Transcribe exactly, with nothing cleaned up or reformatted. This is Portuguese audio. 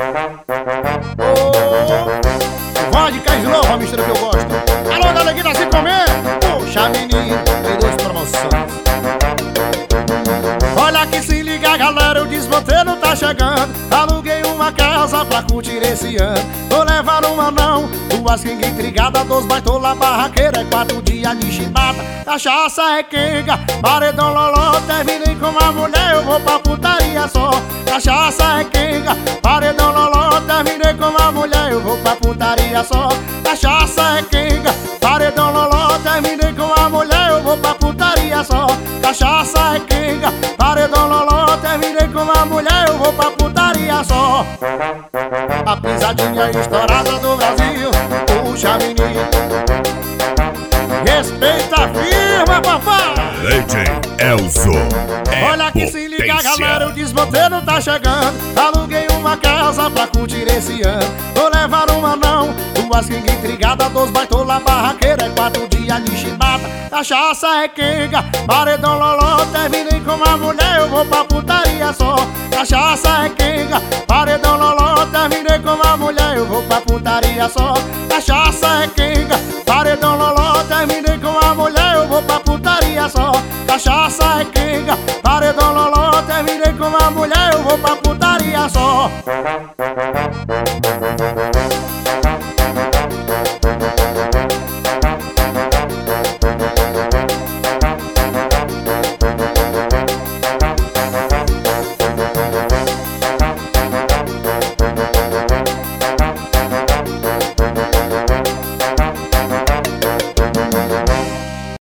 Oh, vodka Slow, a mistura que eu gosto. Alô, galera, tá se comer? Poxa, menino, tem duas promoções. Olha que se liga, galera, o desmonteiro tá chegando. Aluguei uma casa pra curtir esse ano. Vou levar uma não, duas quenga intrigada, dois baitola barraqueira, quatro dias de chibata. Cachaça é quenga, paredão loló. Terminei com uma mulher, eu vou pra putaria só. Cachaça é quenga, paredão loló. Terminei com uma mulher, eu vou pra putaria só. Cachaça é quenga, paredão loló. Terminei com uma mulher, eu vou pra putaria só. Cachaça é quenga, paredão loló. Terminei com uma mulher, eu vou pra putaria só. A pisadinha estourada do Brasil. Puxa, menino, respeita a firma, papai. D J Elzo é olha que se liga, potência. galera, o desmonteiro tá chegando. Aluguei uma casa pra curtir esse ano. Vou levar uma não, duas quenga intrigada, dois baitola barraqueira, quatro dias de chibata. Cachaça é quenga, paredão loló. Terminei com uma mulher, eu vou pra putaria só. Cachaça é quenga, paredão loló. Terminei com uma mulher, eu vou pra putaria só. Cachaça é quenga, paredão loló. Terminei com uma mulher, eu vou pra putaria só. Cachaça é quenga, paredão loló. Terminei com uma mulher, eu vou pra putaria só.